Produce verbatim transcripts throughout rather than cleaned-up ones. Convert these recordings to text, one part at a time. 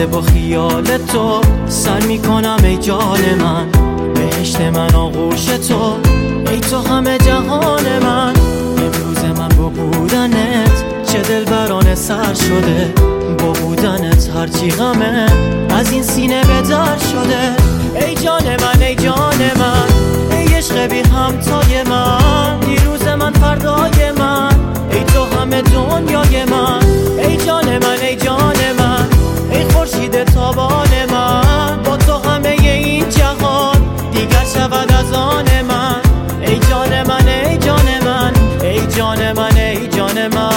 لحظه با خیال تو سر میکنم ای جان من، بهشت من آغوش تو، ای تو همه جهان من. امروز من با بودنت چه دلبرانه سر شده، با بودنت هرچی غمه از این سینه به در شده. ای جان من ای جان من، ای عشق بی همتای من، دیروز من فردای من، ای تو همه دنیای من. ای جان من ای جان من، ای خورشید تابان من، با تو همه این جهان دیگر شود از آن من. ای جان من ای جان من، ای جان من ای جان من.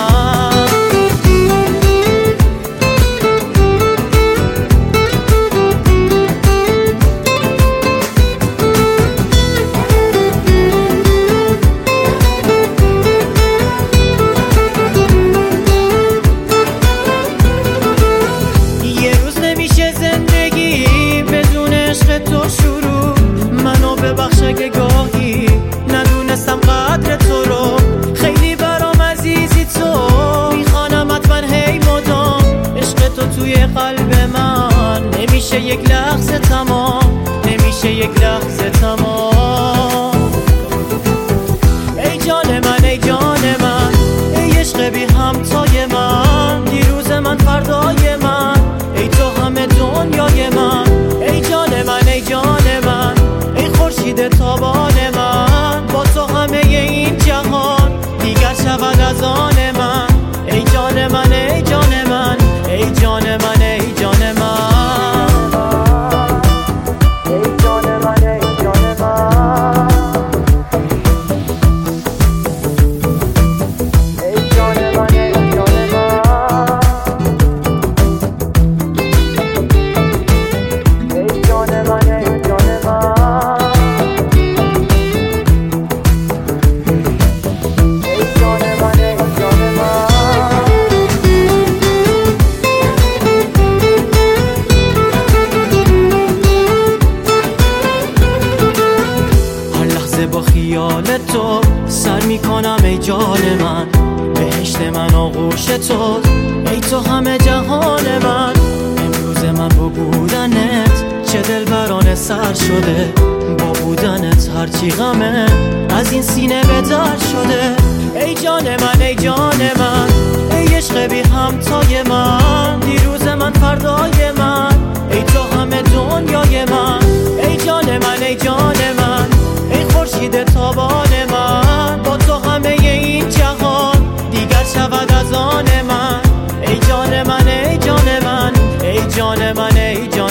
تو شروع منو ببخش اگه گاهی ندونستم قدر تو رو، خیلی برام عزیزی تو، میخوانم حتما هی مدام عشق تو توی قلب من، نمیشه یک لحظه تمام، نمیشه یک لحظه تمام. ای جان من ای جان من، ای عشق بی همتای من، دیروز من فردای من، ای تو همه دنیای من. ای جان من ای جان من، ای خورشید تابان من، با تو همه این جهان دیگر شود از آن من. ای جان من ای جان من، ای جان من ای جان من. ای جان من ای جان من، ای جان من ای جان من، ای جان من ای جان من، ای جان من ای جان من. هر لحظه با خیال تو سر میکنم ای جان من، بهشت من آغوش تو، ای تو همه جهان من. امروز من با بودنت چه دلبرانه سر شده، با بودنت هرچی غمه از این سینه به در شده. ای جان من ای جان من، ای عشق بی همتای من، دیروز من فردای من، ای تو همه دنیای من. ای جان من ای جان من، ای خورشید تابان من، با تو همه این جهان دیگر شود از آن من. ای جان من ای جان من، ای جان من ای جان